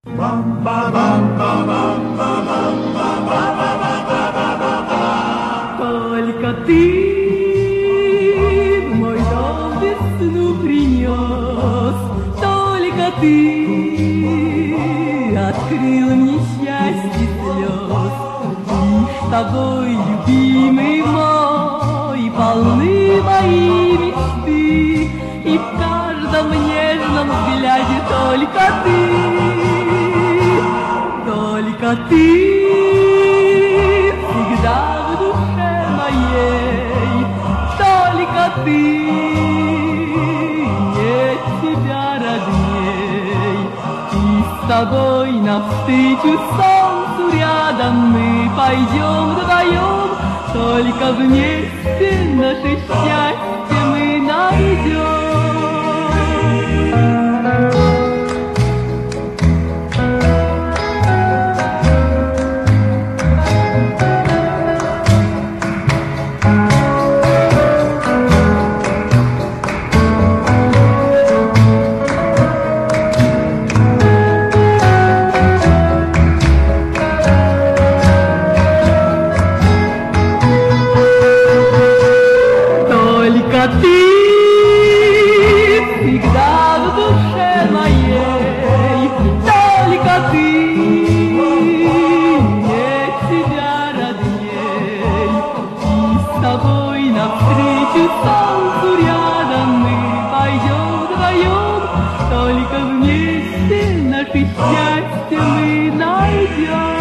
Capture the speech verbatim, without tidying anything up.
Только ты в мой дом весну принес, только ты открыл мне счастье слез. Лишь тобой, любимый мой, полны мои мечты, и в каждом нежном взгляде только ты, только ты всегда в душе моей, только ты, нет тебя родней. И с тобой навстречу солнцу рядом мы пойдем вдвоем, только вместе наше счастье мы найдем. Только ты всегда в душе моей, только ты, нет тебя родней. И с тобой навстречу солнцу рядом мы пойдем вдвоем, только вместе наше счастье мы найдем.